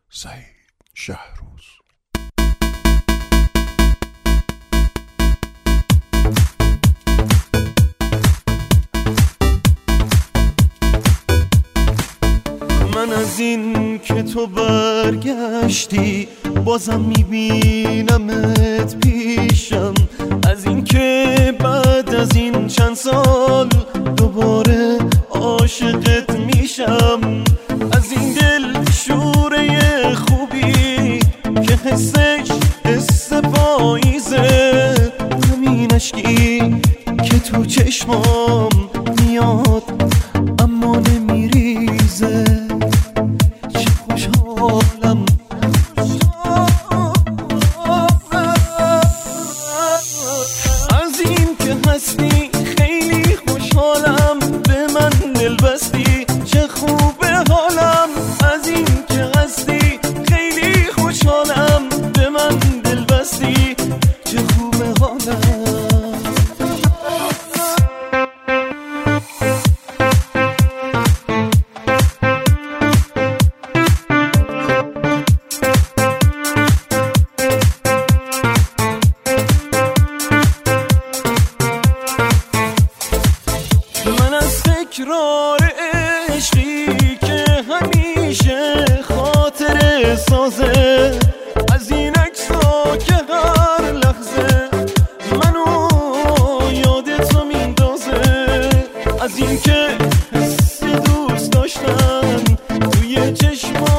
سعید شهروز. من از این که تو برگشتی بازم میبینمت پیشم، از این که بعد از این چند سال دوباره عاشقت میشم، از این دل شوره خوبی که حسش حس پاییزه، همین عشقی که تو چشمام میاد اما نمیریزه. چه خوشحالم از این که هستی، خیلی خوشحالم به من دل بستی، چه خوبه حالم از این که هستی، خیلی خوشحالم به من دل بستی، چه خوبه حالم. من از تکرار عشقی که همیشه خاطر سازه، از این عکس‌ها که هر لحظه منو یاد تو میندازه، از این که حس دوست داشتن توی چشم